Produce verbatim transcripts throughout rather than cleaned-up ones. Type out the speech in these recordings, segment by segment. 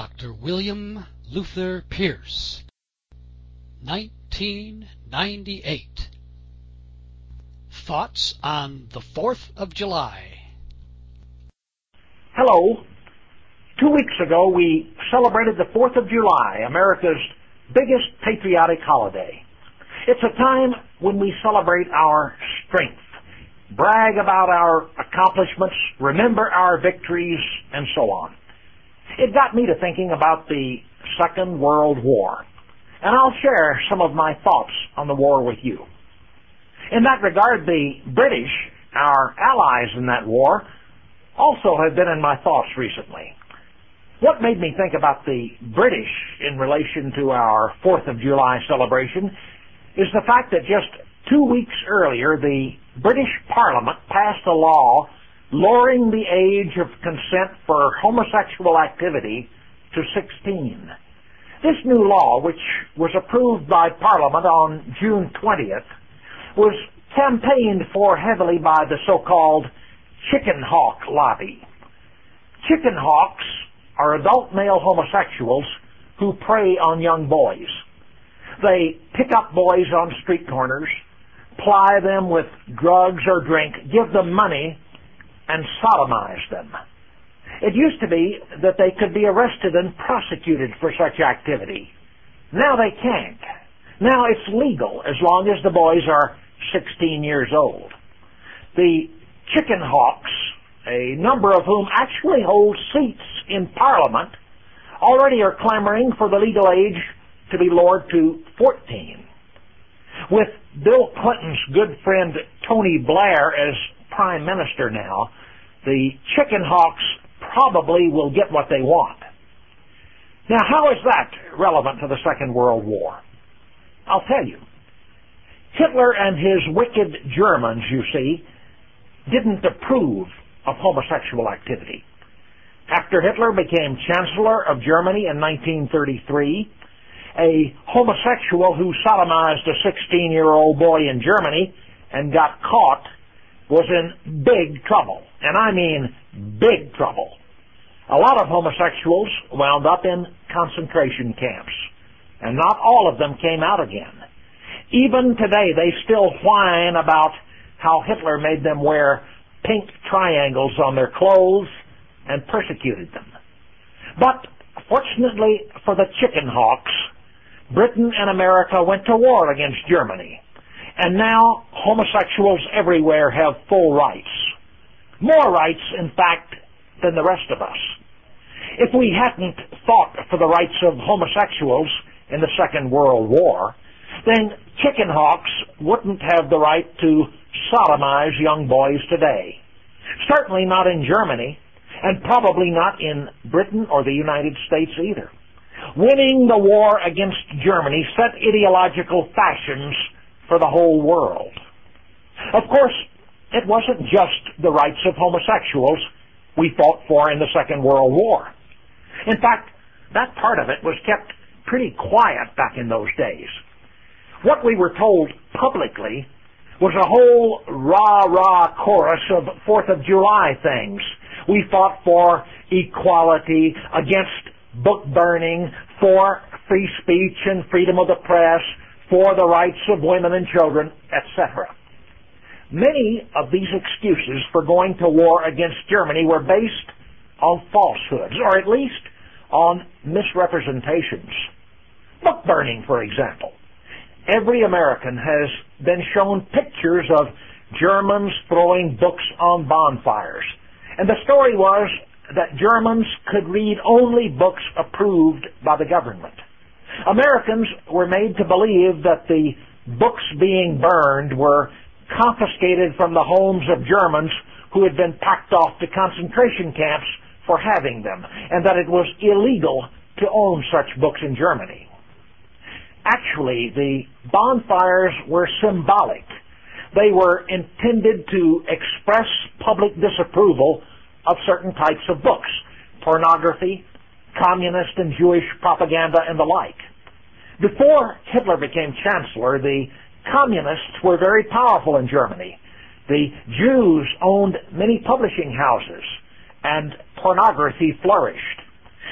Doctor William Luther Pierce, nineteen ninety-eight. Thoughts on the fourth of July. Hello. Two weeks ago, we celebrated the fourth of July, America's biggest patriotic holiday. It's a time when we celebrate our strength, brag about our accomplishments, remember our victories, and so on. It got me to thinking about the Second World War, and I'll share some of my thoughts on the war with you. In that regard, the British, our allies in that war, also have been in my thoughts recently. What made me think about the British in relation to our fourth of July celebration is the fact that just two weeks earlier, the British Parliament passed a law lowering the age of consent for homosexual activity to sixteen. This new law, which was approved by Parliament on June twentieth, was campaigned for heavily by the so-called chicken hawk lobby. Chicken hawks are adult male homosexuals who prey on young boys. They pick up boys on street corners, ply them with drugs or drink, give them money, and sodomize them. It used to be that they could be arrested and prosecuted for such activity. Now they can't. Now it's legal as long as the boys are sixteen years old. The chicken hawks, a number of whom actually hold seats in Parliament, already are clamoring for the legal age to be lowered to fourteen. With Bill Clinton's good friend Tony Blair as Prime Minister now, the chicken hawks probably will get what they want. Now, how is that relevant to the Second World War? I'll tell you. Hitler and his wicked Germans, you see, didn't approve of homosexual activity. After Hitler became Chancellor of Germany in nineteen thirty-three, a homosexual who sodomized a sixteen-year-old boy in Germany and got caught was in big trouble. And I mean big trouble. A lot of homosexuals wound up in concentration camps, and not all of them came out again. Even today, they still whine about how Hitler made them wear pink triangles on their clothes and persecuted them. But fortunately for the chicken hawks, Britain and America went to war against Germany, and now homosexuals everywhere have full rights. More rights, in fact, than the rest of us. If we hadn't fought for the rights of homosexuals in the Second World War, then chicken hawks wouldn't have the right to sodomize young boys today. Certainly not in Germany, and probably not in Britain or the United States either. Winning the war against Germany set ideological fashions for the whole world. Of course, it wasn't just the rights of homosexuals we fought for in the Second World War. In fact, that part of it was kept pretty quiet back in those days. What we were told publicly was a whole rah-rah chorus of fourth of July things. We fought for equality, against book burning, for free speech and freedom of the press, for the rights of women and children, et cetera. Many of these excuses for going to war against Germany were based on falsehoods, or at least on misrepresentations. Book burning, for example. Every American has been shown pictures of Germans throwing books on bonfires. And the story was that Germans could read only books approved by the government. Americans were made to believe that the books being burned were confiscated from the homes of Germans who had been packed off to concentration camps for having them, and that it was illegal to own such books in Germany. Actually, the bonfires were symbolic. They were intended to express public disapproval of certain types of books, pornography, communist and Jewish propaganda, and the like. Before Hitler became Chancellor, the communists were very powerful in Germany. The Jews owned many publishing houses, and pornography flourished.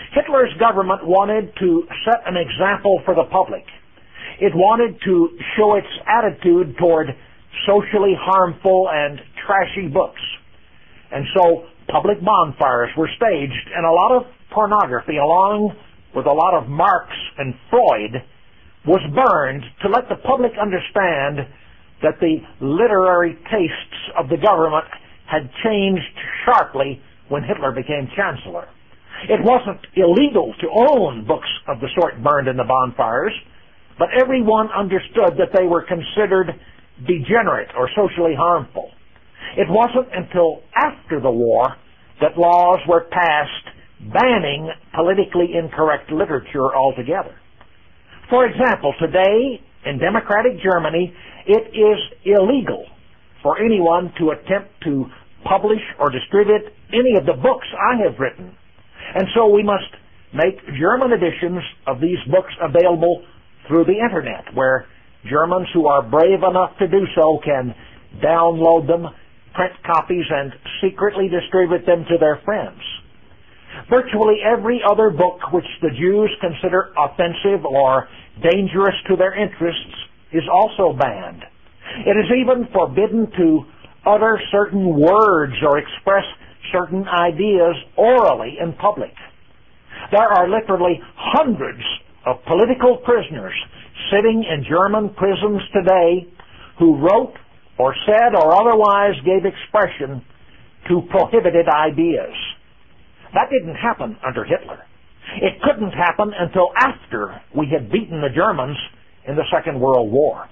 Hitler's government wanted to set an example for the public. It wanted to show its attitude toward socially harmful and trashy books. And so public bonfires were staged, and a lot of pornography, along with a lot of Marx and Freud, was burned to let the public understand that the literary tastes of the government had changed sharply when Hitler became chancellor. It wasn't illegal to own books of the sort burned in the bonfires, but everyone understood that they were considered degenerate or socially harmful. It wasn't until after the war that laws were passed banning politically incorrect literature altogether. For example, today in democratic Germany, it is illegal for anyone to attempt to publish or distribute any of the books I have written. And so we must make German editions of these books available through the Internet, where Germans who are brave enough to do so can download them, print copies, and secretly distribute them to their friends. Virtually every other book which the Jews consider offensive or dangerous to their interests is also banned. It is even forbidden to utter certain words or express certain ideas orally in public. There are literally hundreds of political prisoners sitting in German prisons today who wrote or said or otherwise gave expression to prohibited ideas. That didn't happen under Hitler. It couldn't happen until after we had beaten the Germans in the Second World War.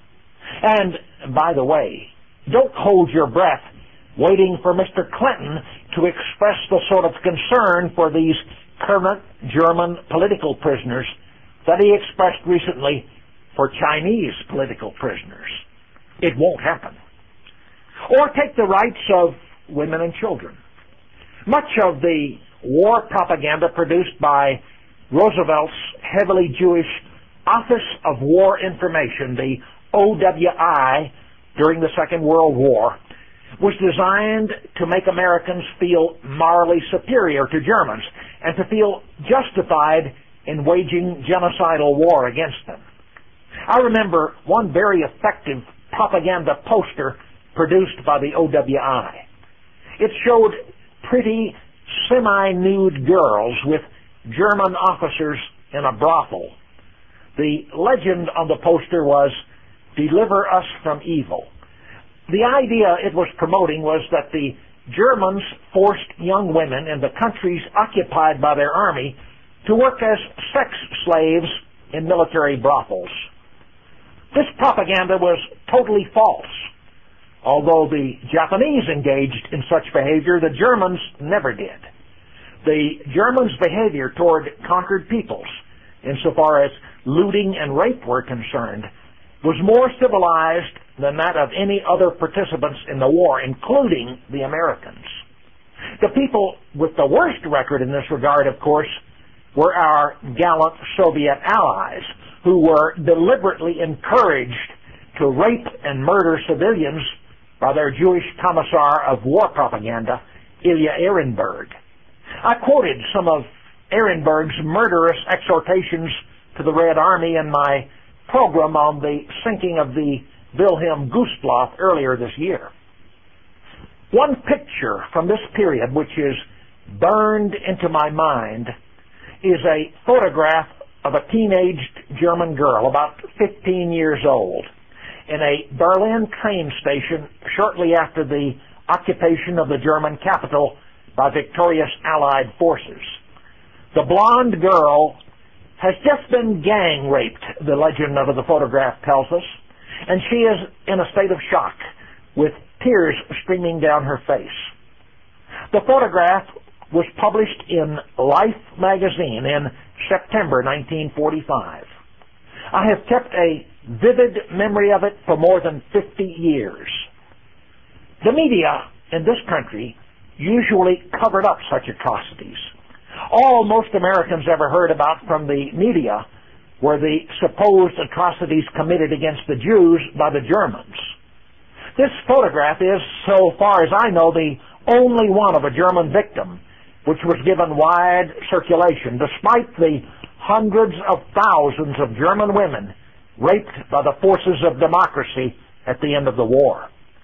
And, by the way, don't hold your breath waiting for Mister Clinton to express the sort of concern for these current German political prisoners that he expressed recently for Chinese political prisoners. It won't happen. Or take the rights of women and children. Much of the war propaganda produced by Roosevelt's heavily Jewish Office of War Information, the O W I, during the Second World War, was designed to make Americans feel morally superior to Germans and to feel justified in waging genocidal war against them. I remember one very effective propaganda poster produced by the O W I. It showed pretty semi-nude girls with German officers in a brothel. The legend on the poster was, "Deliver us from evil." The idea it was promoting was that the Germans forced young women in the countries occupied by their army to work as sex slaves in military brothels. This propaganda was totally false. Although the Japanese engaged in such behavior, the Germans never did. The Germans' behavior toward conquered peoples, insofar as looting and rape were concerned, was more civilized than that of any other participants in the war, including the Americans. The people with the worst record in this regard, of course, were our gallant Soviet allies, who were deliberately encouraged to rape and murder civilians by their Jewish commissar of war propaganda, Ilya Ehrenberg. I quoted some of Ehrenberg's murderous exhortations to the Red Army in my program on the sinking of the Wilhelm Gustloff earlier this year. One picture from this period which is burned into my mind is a photograph of a teenaged German girl, about fifteen years old, in a Berlin train station shortly after the occupation of the German capital by victorious Allied forces. The blonde girl has just been gang raped, the legend of the photograph tells us, and she is in a state of shock, with tears streaming down her face. The photograph was published in Life magazine in September nineteen forty-five. I have kept a vivid memory of it for more than fifty years. The media in this country usually covered up such atrocities. All most Americans ever heard about from the media were the supposed atrocities committed against the Jews by the Germans. This photograph is, so far as I know, the only one of a German victim which was given wide circulation, despite the hundreds of thousands of German women raped by the forces of democracy at the end of the war.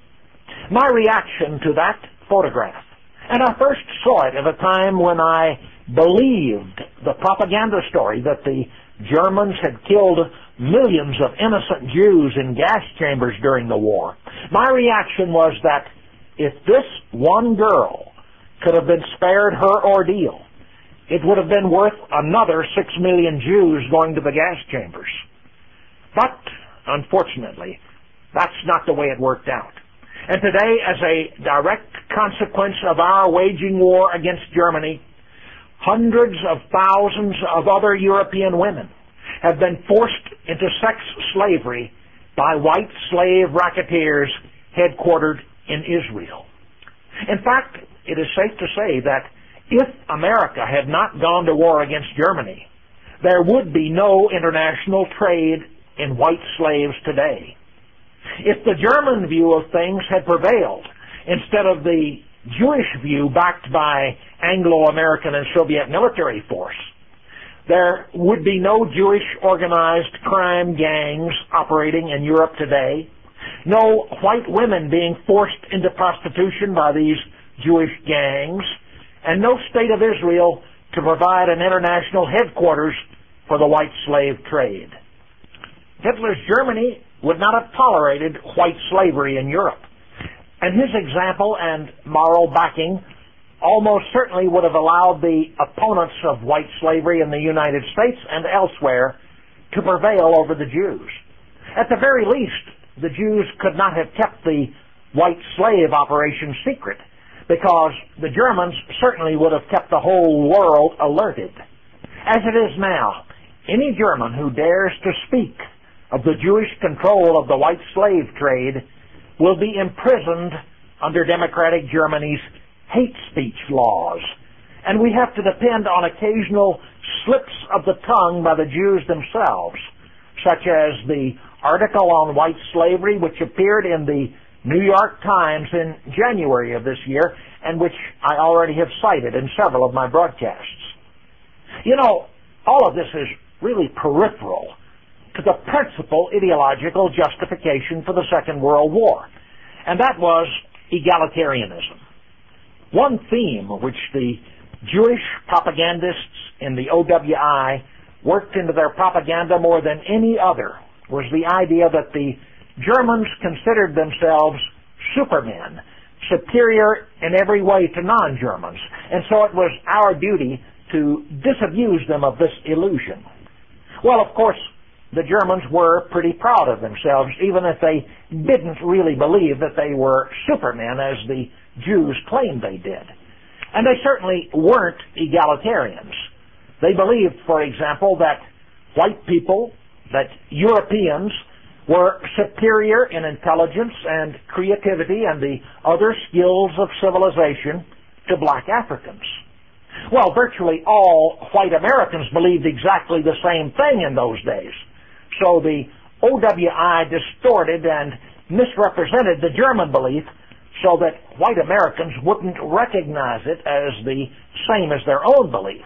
My reaction to that photograph, and I first saw it at a time when I believed the propaganda story that the Germans had killed millions of innocent Jews in gas chambers during the war. My reaction was that if this one girl could have been spared her ordeal, it would have been worth another six million Jews going to the gas chambers. But, unfortunately, that's not the way it worked out. And today, as a direct consequence of our waging war against Germany, hundreds of thousands of other European women have been forced into sex slavery by white slave racketeers headquartered in Israel. In fact, it is safe to say that if America had not gone to war against Germany, there would be no international trade in white slaves today. If the German view of things had prevailed instead of the Jewish view backed by Anglo-American and Soviet military force, there would be no Jewish organized crime gangs operating in Europe today, no white women being forced into prostitution by these Jewish gangs, and no state of Israel to provide an international headquarters for the white slave trade. Hitler's Germany would not have tolerated white slavery in Europe, and his example and moral backing almost certainly would have allowed the opponents of white slavery in the United States and elsewhere to prevail over the Jews. At the very least, the Jews could not have kept the white slave operation secret, because the Germans certainly would have kept the whole world alerted. As it is now, any German who dares to speak of the Jewish control of the white slave trade will be imprisoned under democratic Germany's hate speech laws. And we have to depend on occasional slips of the tongue by the Jews themselves, such as the article on white slavery which appeared in the New York Times in January of this year, and which I already have cited in several of my broadcasts. You know, all of this is really peripheral to the principal ideological justification for the Second World War, and that was egalitarianism. One theme which the Jewish propagandists in the O W I worked into their propaganda more than any other was the idea that the Germans considered themselves supermen, superior in every way to non-Germans, and so it was our duty to disabuse them of this illusion. Well, of course, the Germans were pretty proud of themselves, even if they didn't really believe that they were supermen as the Jews claimed they did. And they certainly weren't egalitarians. They believed, for example, that white people, that Europeans, were superior in intelligence and creativity and the other skills of civilization to black Africans. Well, virtually all white Americans believed exactly the same thing in those days. So the O W I distorted and misrepresented the German belief so that white Americans wouldn't recognize it as the same as their own belief.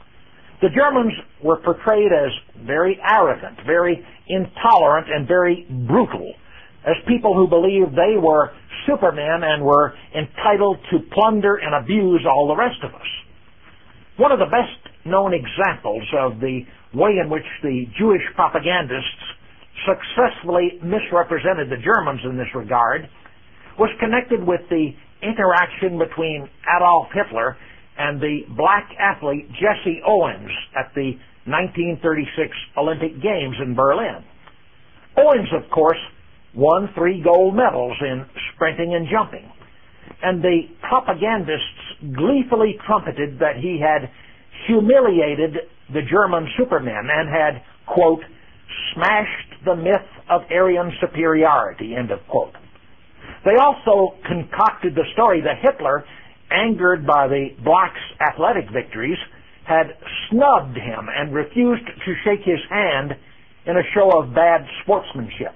The Germans were portrayed as very arrogant, very intolerant, and very brutal, as people who believed they were supermen and were entitled to plunder and abuse all the rest of us. One of the best known examples of the way in which the Jewish propagandists successfully misrepresented the Germans in this regard was connected with the interaction between Adolf Hitler and the black athlete Jesse Owens at the nineteen thirty-six Olympic Games in Berlin. Owens, of course, won three gold medals in sprinting and jumping, and the propagandists gleefully trumpeted that he had humiliated the German supermen and had, quote, smashed the myth of Aryan superiority, end of quote. They also concocted the story that Hitler, angered by the blacks' athletic victories, had snubbed him and refused to shake his hand in a show of bad sportsmanship.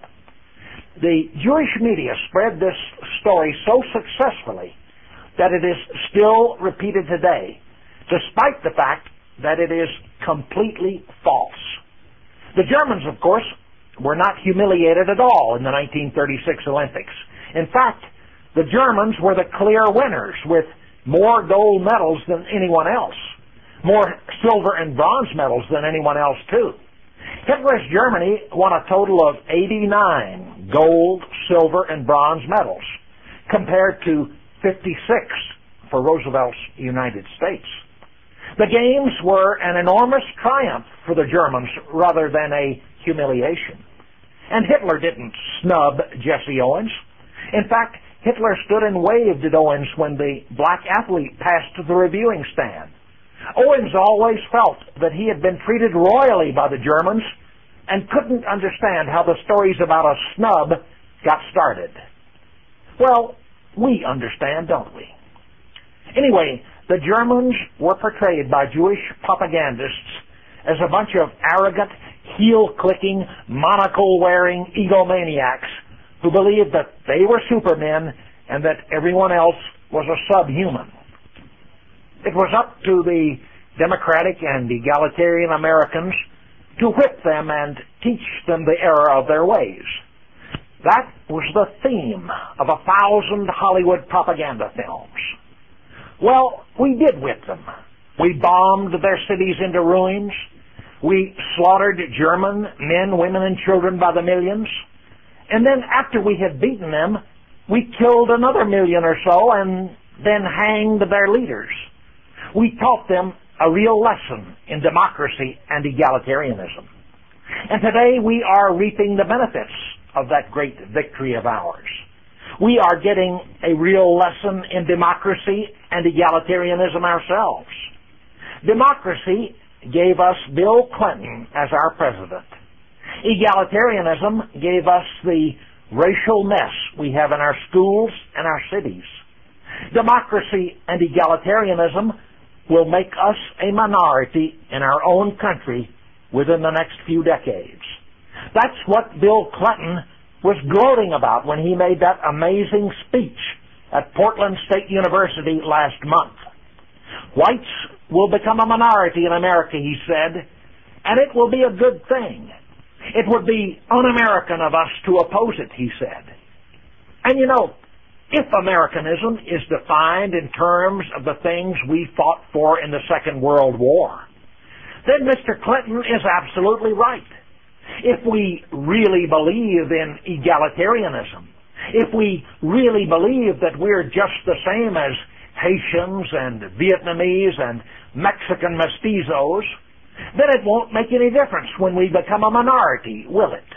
The Jewish media spread this story so successfully that it is still repeated today, despite the fact that it is completely false. The Germans, of course, were not humiliated at all in the nineteen thirty-six Olympics. In fact, the Germans were the clear winners with more gold medals than anyone else, more silver and bronze medals than anyone else, too. Hitler's Germany won a total of eighty-nine gold, silver, and bronze medals, compared to fifty-six for Roosevelt's United States. The games were an enormous triumph for the Germans rather than a humiliation. And Hitler didn't snub Jesse Owens. In fact, Hitler stood and waved at Owens when the black athlete passed the reviewing stand. Owens always felt that he had been treated royally by the Germans and couldn't understand how the stories about a snub got started. Well, we understand, don't we? Anyway, the Germans were portrayed by Jewish propagandists as a bunch of arrogant, heel-clicking, monocle-wearing egomaniacs who believed that they were supermen and that everyone else was a subhuman. It was up to the democratic and egalitarian Americans to whip them and teach them the error of their ways. That was the theme of a thousand Hollywood propaganda films. Well, we did whip them. We bombed their cities into ruins. We slaughtered German men, women, and children by the millions. And then after we had beaten them, we killed another million or so and then hanged their leaders. We taught them a real lesson in democracy and egalitarianism. And today we are reaping the benefits of that great victory of ours. We are getting a real lesson in democracy and egalitarianism ourselves. Democracy gave us Bill Clinton as our president. Egalitarianism gave us the racial mess we have in our schools and our cities. Democracy and egalitarianism will make us a minority in our own country within the next few decades. That's what Bill Clinton was gloating about when he made that amazing speech at Portland State University last month. Whites will become a minority in America, he said, and it will be a good thing. It would be un-American of us to oppose it, he said. And you know, if Americanism is defined in terms of the things we fought for in the Second World War, then Mister Clinton is absolutely right. If we really believe in egalitarianism, if we really believe that we're just the same as Haitians and Vietnamese and Mexican mestizos, then it won't make any difference when we become a minority, will it?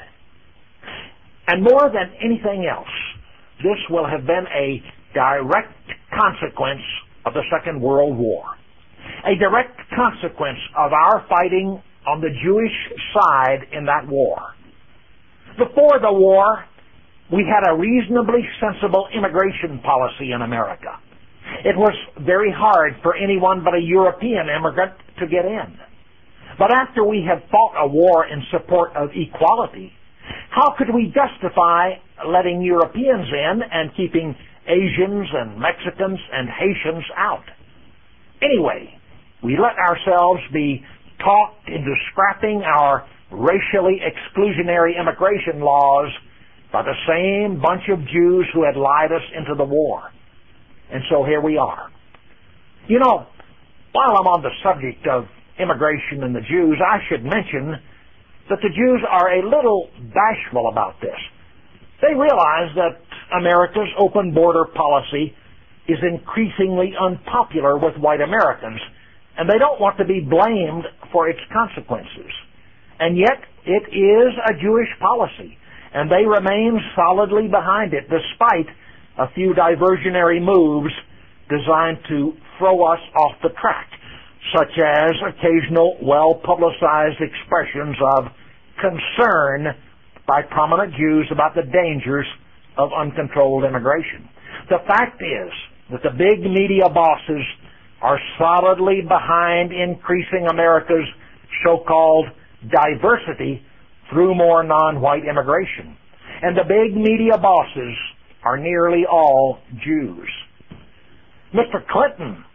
And more than anything else, this will have been a direct consequence of the Second World War. A direct consequence of our fighting on the Jewish side in that war. Before the war, we had a reasonably sensible immigration policy in America. It was very hard for anyone but a European immigrant to get in. But after we had fought a war in support of equality, how could we justify letting Europeans in and keeping Asians and Mexicans and Haitians out? Anyway, we let ourselves be talked into scrapping our racially exclusionary immigration laws by the same bunch of Jews who had lied us into the war. And so here we are. You know, while I'm on the subject of immigration and the Jews, I should mention that the Jews are a little bashful about this. They realize that America's open border policy is increasingly unpopular with white Americans, and they don't want to be blamed for its consequences. And yet, it is a Jewish policy, and they remain solidly behind it despite a few diversionary moves designed to throw us off the track, such as occasional well-publicized expressions of concern by prominent Jews about the dangers of uncontrolled immigration. The fact is that the big media bosses are solidly behind increasing America's so-called diversity through more non-white immigration. And the big media bosses are nearly all Jews. Mister Clinton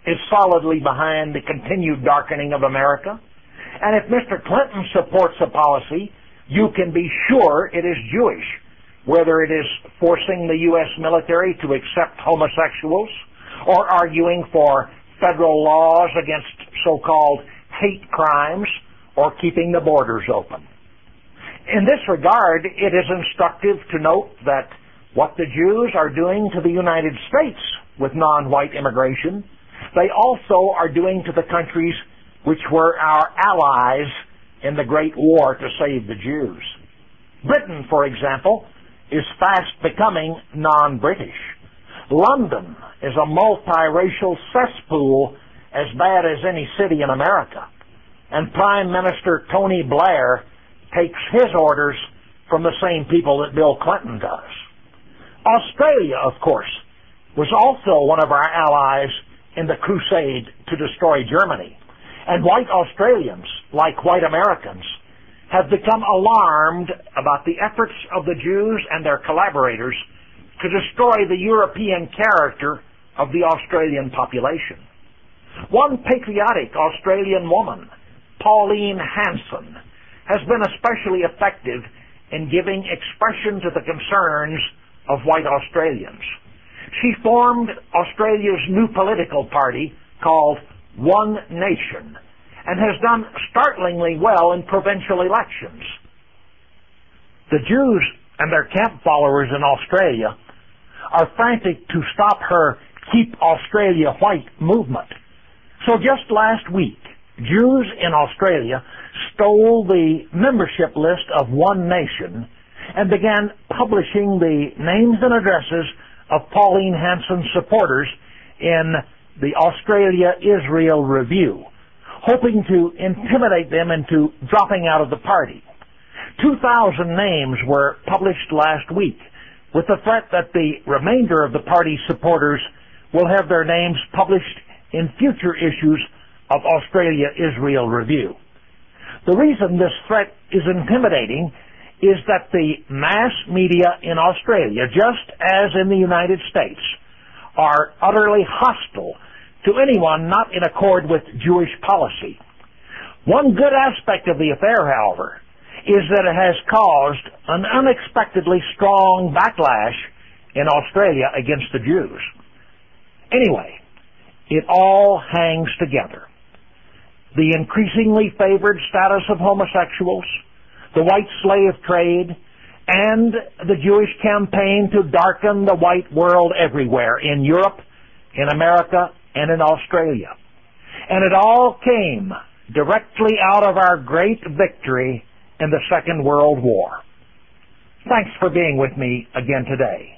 is solidly behind the continued darkening of America. And if Mister Clinton supports a policy, you can be sure it is Jewish, whether it is forcing the U S military to accept homosexuals or arguing for federal laws against so-called hate crimes or keeping the borders open. In this regard, it is instructive to note that what the Jews are doing to the United States with non-white immigration, they also are doing to the countries which were our allies in the Great War to save the Jews. Britain, for example, is fast becoming non-British. London is a multiracial cesspool as bad as any city in America. And Prime Minister Tony Blair takes his orders from the same people that Bill Clinton does. Australia, of course, was also one of our allies in the crusade to destroy Germany. And white Australians, like white Americans, have become alarmed about the efforts of the Jews and their collaborators to destroy the European character of the Australian population. One patriotic Australian woman, Pauline Hanson, has been especially effective in giving expression to the concerns of white Australians. She formed Australia's new political party called One Nation and has done startlingly well in provincial elections. The Jews and their camp followers in Australia are frantic to stop her Keep Australia White movement. So just last week, Jews in Australia stole the membership list of One Nation and began publishing the names and addresses of Pauline Hanson's supporters in the Australia-Israel Review, hoping to intimidate them into dropping out of the party. two thousand names were published last week, with the threat that the remainder of the party's supporters will have their names published in future issues of Australia-Israel Review. The reason this threat is intimidating is that the mass media in Australia, just as in the United States, are utterly hostile to anyone not in accord with Jewish policy. One good aspect of the affair, however, is that it has caused an unexpectedly strong backlash in Australia against the Jews. Anyway, it all hangs together. The increasingly favored status of homosexuals, the white slave trade, and the Jewish campaign to darken the white world everywhere, in Europe, in America, and in Australia. And it all came directly out of our great victory in the Second World War. Thanks for being with me again today.